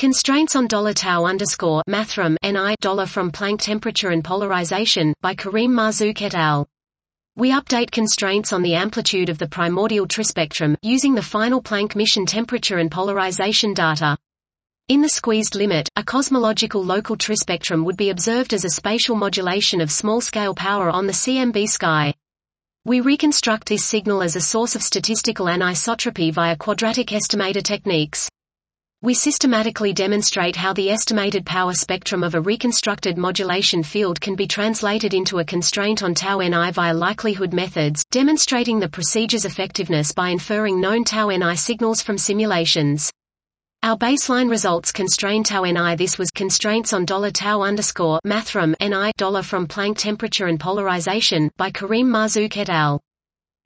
Constraints on $tau_mathrm ni from Planck temperature and polarization, by Karim Marzouk et al. We update constraints on the amplitude of the primordial trispectrum, using the final Planck mission temperature and polarization data. In the squeezed limit, a cosmological local trispectrum would be observed as a spatial modulation of small-scale power on the CMB sky. We reconstruct this signal as a source of statistical anisotropy via quadratic estimator techniques. We systematically demonstrate how the estimated power spectrum of a reconstructed modulation field can be translated into a constraint on tau ni via likelihood methods, demonstrating the procedure's effectiveness by inferring known tau ni signals from simulations. Our baseline results constrain tau ni. This was Constraints on $tau_mathrm ni from Planck temperature and polarization, by Karim Marzouk et al.